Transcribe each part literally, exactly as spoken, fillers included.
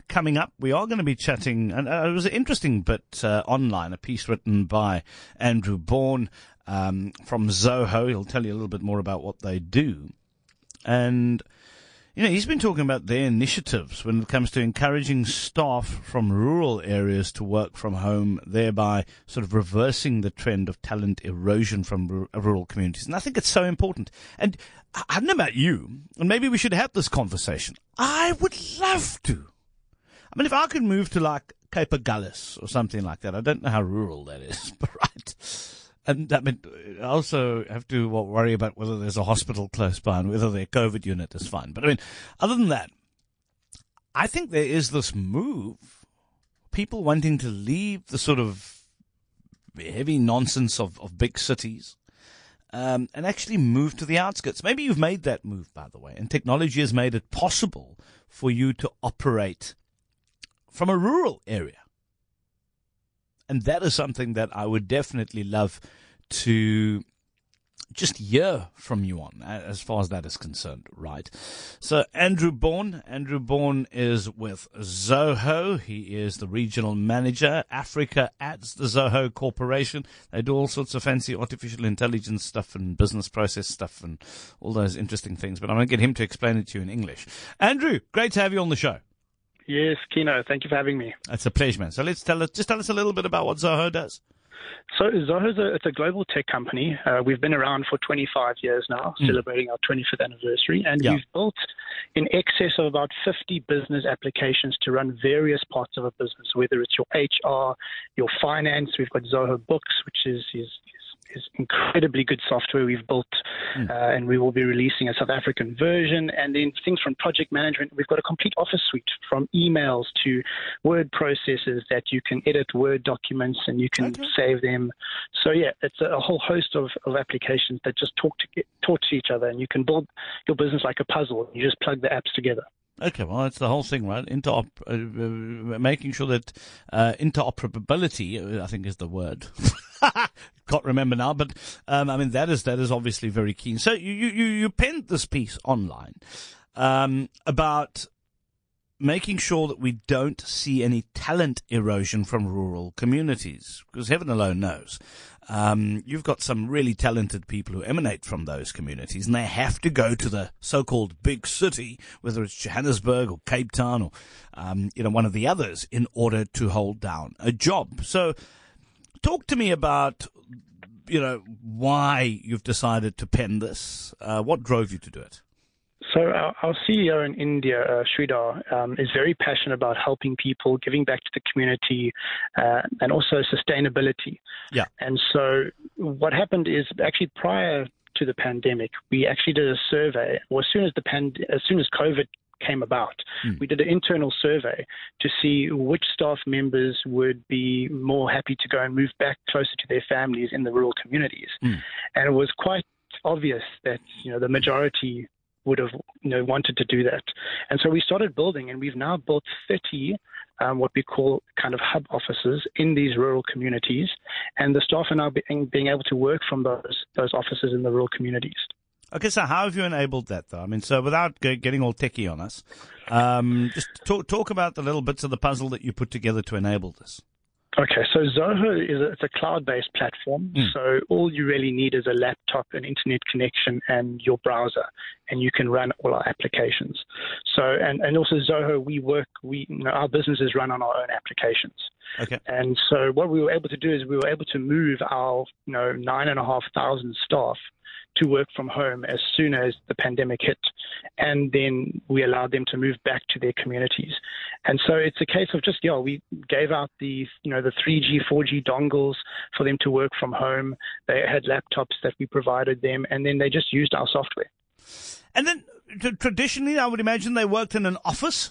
coming up, we are going to be chatting, and uh, it was an interesting bit uh, online, a piece written by Andrew Bourne um, from Zoho. He'll tell you a little bit more about what they do. And, you know, he's been talking about their initiatives when it comes to encouraging staff from rural areas to work from home, thereby sort of reversing the trend of talent erosion from r- rural communities. And I think it's so important. And I don't know about you, and maybe we should have this conversation. I would love to. I mean, if I could move to, like, Cape Agulhas or something like that, I don't know how rural that is, but right. And I mean, I also have to worry about whether there's a hospital close by and whether their COVID unit is fine. But I mean, other than that, I think there is this move, people wanting to leave the sort of heavy nonsense of, of big cities um, and actually move to the outskirts. Maybe you've made that move, by the way, and technology has made it possible for you to operate from a rural area. And that is something that I would definitely love to just hear from you on, as far as that is concerned, right? So Andrew Bourne, Andrew Bourne is with Zoho. He is the regional manager, Africa at the Zoho Corporation. They do all sorts of fancy artificial intelligence stuff and business process stuff and all those interesting things. But I'm going to get him to explain it to you in English. Andrew, great to have you on the show. Yes, Kino, thank you for having me. It's a pleasure, man. So let's tell us, just tell us a little bit about what Zoho does. So Zoho is a, it's a global tech company. Uh, we've been around for twenty-five years now, mm. celebrating our twenty-fifth anniversary, and yeah. we've built in excess of about fifty business applications to run various parts of a business, whether it's your H R, your finance. We've got Zoho Books, which is is, is incredibly good software we've built, mm. uh, and we will be releasing a South African version. And then things from project management, we've got a complete office suite, from emails to word processors that you can edit Word documents and you can okay. save them. So yeah, it's a whole host of, of applications that just talk to talk to each other, and you can build your business like a puzzle. You just plug the apps together. Okay, well, that's the whole thing, right? Interop- uh, uh, making sure that uh, interoperability, I think, is the word. Can't remember now, but um, I mean that is that is obviously very keen. So you you you penned this piece online um, about making sure that we don't see any talent erosion from rural communities, because heaven alone knows. Um, you've got some really talented people who emanate from those communities, and they have to go to the so-called big city, whether it's Johannesburg or Cape Town or, um, you know, one of the others, in order to hold down a job. So talk to me about, you know, why you've decided to pen this. Uh, what drove you to do it? So our, our C E O in India, uh, Sridhar, um, is very passionate about helping people, giving back to the community, uh, and also sustainability. Yeah. And so what happened is, actually prior to the pandemic, we actually did a survey. Well, as soon as the pand- as soon as COVID came about, mm. we did an internal survey to see which staff members would be more happy to go and move back closer to their families in the rural communities. Mm. And it was quite obvious that, you know, the majority would have, you know, wanted to do that. And so we started building, and we've now built thirty um, what we call kind of hub offices in these rural communities, and the staff are now being, being able to work from those those offices in the rural communities. Okay, so how have you enabled that, though? I mean, so without getting all techie on us, um, just talk, talk about the little bits of the puzzle that you put together to enable this. Okay, so Zoho is a, it's a cloud-based platform. Mm. So all you really need is a laptop, an internet connection, and your browser, and you can run all our applications. So, and, and also Zoho, we work, we you know, our business is run on our own applications. Okay. And so what we were able to do is we were able to move our, you know, nine and a half thousand staff to work from home as soon as the pandemic hit, and then we allowed them to move back to their communities. And so it's a case of just, yeah, we gave out the, you know, the three G, four G dongles for them to work from home. They had laptops that we provided them, and then they just used our software. And then t- traditionally, I would imagine they worked in an office?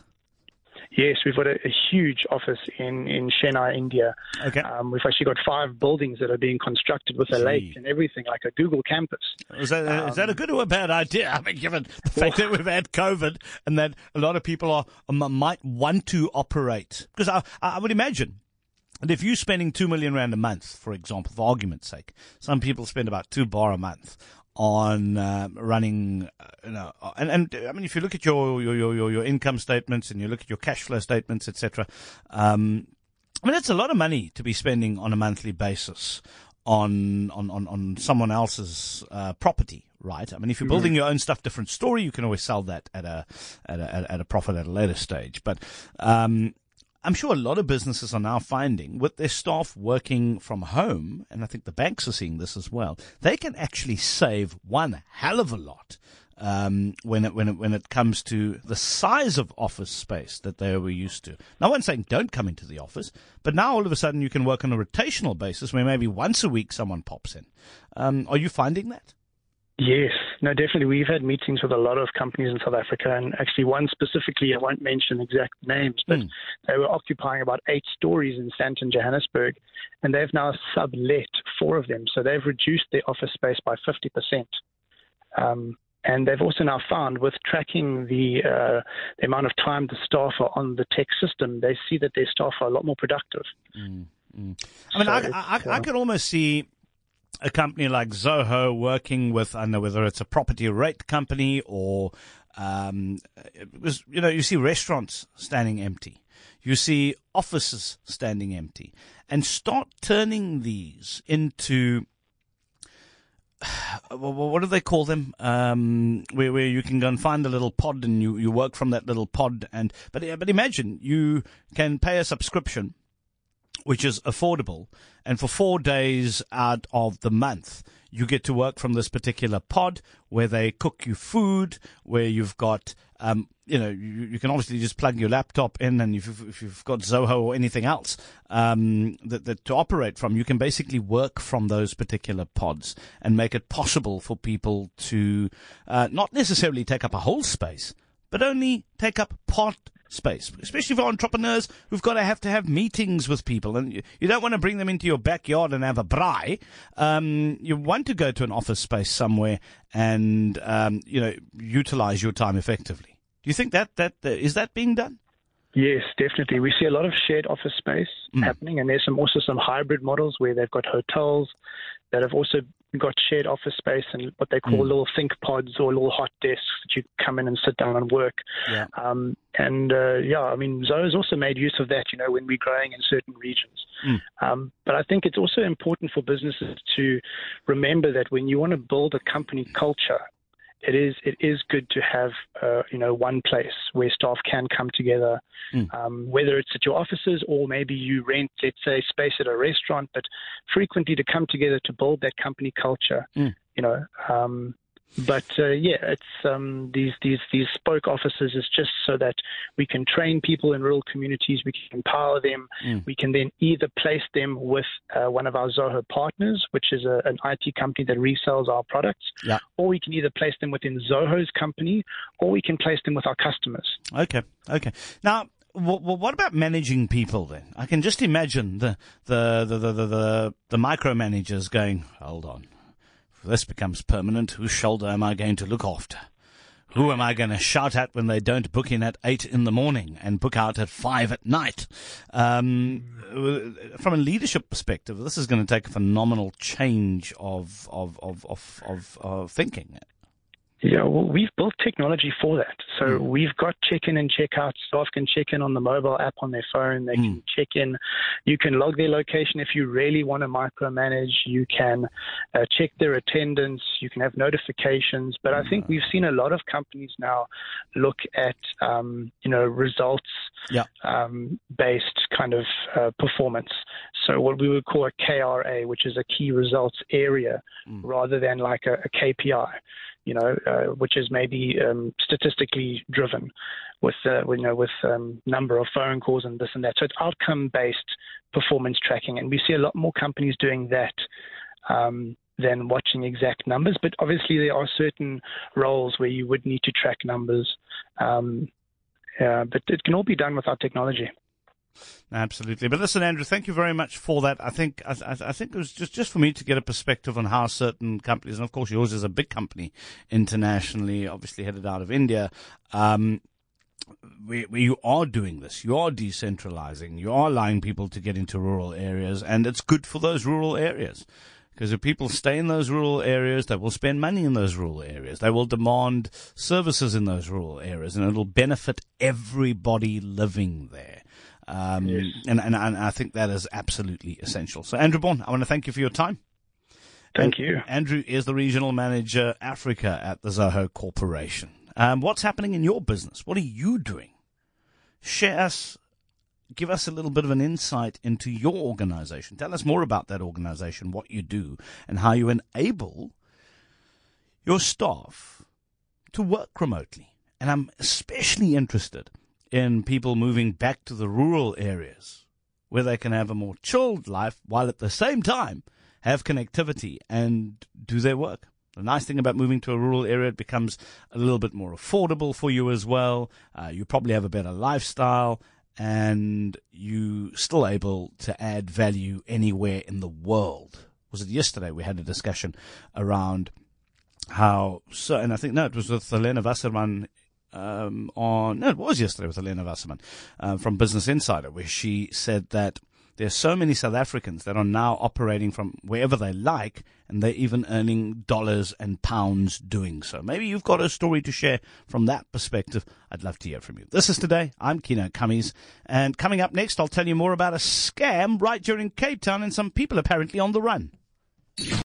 Yes, we've got a, a huge office in, in Chennai, India. Okay. Um, we've actually got five buildings that are being constructed with a Gee. lake and everything, like a Google campus. Is that, um, is that a good or a bad idea? I mean, given the fact that we've had COVID and that a lot of people are might want to operate. Because I, I would imagine that if you're spending two million rand a month, for example, for argument's sake, some people spend about two bar a month on uh, running, uh, you know, and, and I mean, if you look at your, your, your, your income statements and you look at your cash flow statements, et cetera, um, I mean, it's a lot of money to be spending on a monthly basis on, on, on, on someone else's, uh, property, right? I mean, if you're building your own stuff, different story, you can always sell that at a, at a, at a profit at a later stage. But, um, I'm sure a lot of businesses are now finding with their staff working from home, and I think the banks are seeing this as well, they can actually save one hell of a lot um, when it when it when it comes to the size of office space that they were used to. No one's saying don't come into the office, but now all of a sudden you can work on a rotational basis where maybe once a week someone pops in. Um, are you finding that? Yes, no, definitely. We've had meetings with a lot of companies in South Africa, and actually one specifically, I won't mention exact names, but mm. they were occupying about eight stories in Sandton, Johannesburg, and they've now sublet four of them. So they've reduced their office space by fifty percent. Um, and they've also now found with tracking the, uh, the amount of time the staff are on the tech system, they see that their staff are a lot more productive. Mm. Mm. I mean, so I, I, I, I could almost see a company like Zoho working with, I don't know whether it's a property rate company or, um, it was, you know, you see restaurants standing empty. You see offices standing empty, and start turning these into, what do they call them? Um, where, where you can go and find a little pod and you, you work from that little pod. And, but, but imagine you can pay a subscription which is affordable, and for four days out of the month, you get to work from this particular pod where they cook you food, where you've got, um, you know, you, you can obviously just plug your laptop in, and if you've, if you've got Zoho or anything else um, that, that to operate from, you can basically work from those particular pods and make it possible for people to uh, not necessarily take up a whole space, but only take up part space, especially for entrepreneurs who've got to have to have meetings with people, and you, you don't want to bring them into your backyard and have a braai. Um, you want to go to an office space somewhere and um, you know, utilize your time effectively. Do you think that that uh, is that being done? Yes, definitely. We see a lot of shared office space mm. happening, and there's some also some hybrid models where they've got hotels that have also got shared office space and what they call mm. little think pods or little hot desks that you come in and sit down and work. Yeah. Um, and uh, yeah, I mean, Zoho's also made use of that, you know, when we're growing in certain regions. Mm. Um, but I think it's also important for businesses to remember that when you want to build a company culture, It is it is good to have uh, you know one place where staff can come together, mm. um, whether it's at your offices or maybe you rent, let's say, space at a restaurant, but frequently to come together to build that company culture. Mm. You know, um, but uh, yeah, it's um, these these these spoke offices is just so that we can train people in rural communities, we can empower them, mm. we can then either place them with uh, one of our Zoho partners, which is a, an I T company that resells our products, yeah. or we can either place them within Zoho's company, or we can place them with our customers. Okay, okay. Now, well, what about managing people then? I can just imagine the the the the the, the, the micromanagers going, hold on. If this becomes permanent, whose shoulder am I going to look after? Who am I going to shout at when they don't book in at eight in the morning and book out at five at night? Um, from a leadership perspective, this is going to take a phenomenal change of of of of, of, of thinking. Yeah, well, we've built technology for that. So mm. we've got check-in and check-out. Staff can check in on the mobile app on their phone. They mm. can check in. You can log their location if you really want to micromanage. You can uh, check their attendance. You can have notifications. But I think we've seen a lot of companies now look at, um, you know, results yeah. um, based kind of uh, performance. So what we would call a K R A, which is a key results area, mm. rather than like a, a K P I. You know, uh, which is maybe um, statistically driven with, uh, you know, with um, number of phone calls and this and that. So it's outcome-based performance tracking, and we see a lot more companies doing that um, than watching exact numbers. But obviously, there are certain roles where you would need to track numbers. Um, yeah, but it can all be done with our technology. Absolutely. But listen, Andrew, thank you very much for that. I think I, I think it was just, just for me to get a perspective on how certain companies, and of course yours is a big company internationally, obviously headed out of India, um, where, where you are doing this. You are decentralizing. You are allowing people to get into rural areas, and it's good for those rural areas. Because if people stay in those rural areas, they will spend money in those rural areas. They will demand services in those rural areas, and it'll benefit everybody living there. Um, yes. and, and, and I think that is absolutely essential. So, Andrew Bourne, I want to thank you for your time. Thank and you. Andrew is the Regional Manager, Africa at the Zoho Corporation. Um, what's happening in your business? What are you doing? Share us. Give us a little bit of an insight into your organization. Tell us more about that organization, what you do, and how you enable your staff to work remotely. And I'm especially interested in people moving back to the rural areas where they can have a more chilled life while at the same time have connectivity and do their work. The nice thing about moving to a rural area, it becomes a little bit more affordable for you as well. Uh, you probably have a better lifestyle, and you still able to add value anywhere in the world. Was it yesterday we had a discussion around how, so, and I think, no, it was with Helena Wasserman um, on, no, it was yesterday with Helena Wasserman uh, from Business Insider, where she said that there's so many South Africans that are now operating from wherever they like, and they're even earning dollars and pounds doing so. Maybe you've got a story to share from that perspective. I'd love to hear from you. This is Today. I'm Keno Cummings, and coming up next, I'll tell you more about a scam right during Cape Town and some people apparently on the run.